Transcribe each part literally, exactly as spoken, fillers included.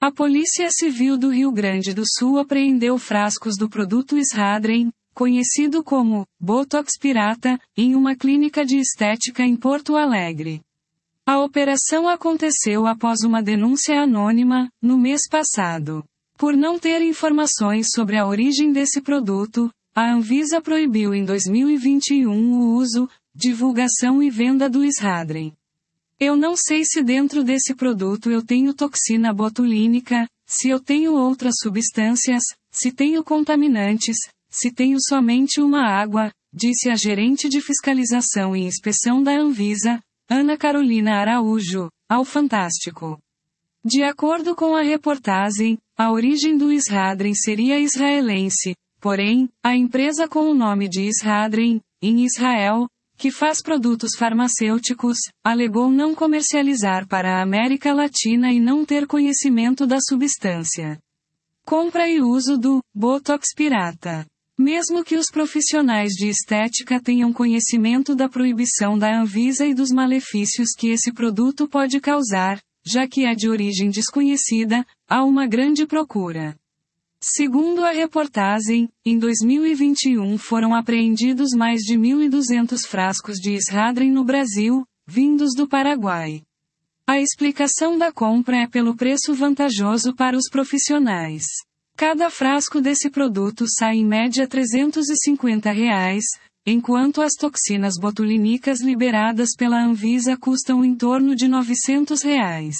A Polícia Civil do Rio Grande do Sul apreendeu frascos do produto Isradren, conhecido como Botox Pirata, em uma clínica de estética em Porto Alegre. A operação aconteceu após uma denúncia anônima, no mês passado. Por não ter informações sobre a origem desse produto, a Anvisa proibiu em dois mil e vinte e um o uso, divulgação e venda do Isradren. Eu não sei se dentro desse produto eu tenho toxina botulínica, se eu tenho outras substâncias, se tenho contaminantes, se tenho somente uma água, disse a gerente de fiscalização e inspeção da Anvisa, Ana Carolina Araújo, ao Fantástico. De acordo com a reportagem, a origem do Isradren seria israelense, porém, a empresa com o nome de Isradren, em Israel, que faz produtos farmacêuticos, alegou não comercializar para a América Latina e não ter conhecimento da substância. Compra e uso do Botox Pirata. Mesmo que os profissionais de estética tenham conhecimento da proibição da Anvisa e dos malefícios que esse produto pode causar, já que é de origem desconhecida, há uma grande procura. Segundo a reportagem, em dois mil e vinte e um foram apreendidos mais de mil e duzentos frascos de Isradren no Brasil, vindos do Paraguai. A explicação da compra é pelo preço vantajoso para os profissionais. Cada frasco desse produto sai em média trezentos e cinquenta reais, enquanto as toxinas botulínicas liberadas pela Anvisa custam em torno de novecentos reais.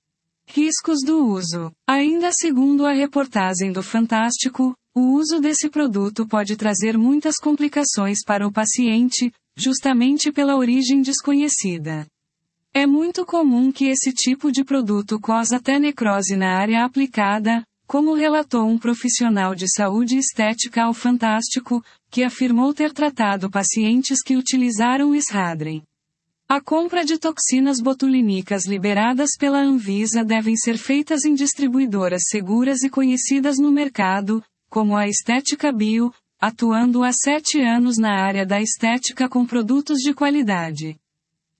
Riscos do uso. Ainda segundo a reportagem do Fantástico, o uso desse produto pode trazer muitas complicações para o paciente, justamente pela origem desconhecida. É muito comum que esse tipo de produto cause até necrose na área aplicada, como relatou um profissional de saúde estética ao Fantástico, que afirmou ter tratado pacientes que utilizaram Isradren. A compra de toxinas botulínicas liberadas pela Anvisa devem ser feitas em distribuidoras seguras e conhecidas no mercado, como a Estética Bio, atuando há sete anos na área da estética com produtos de qualidade.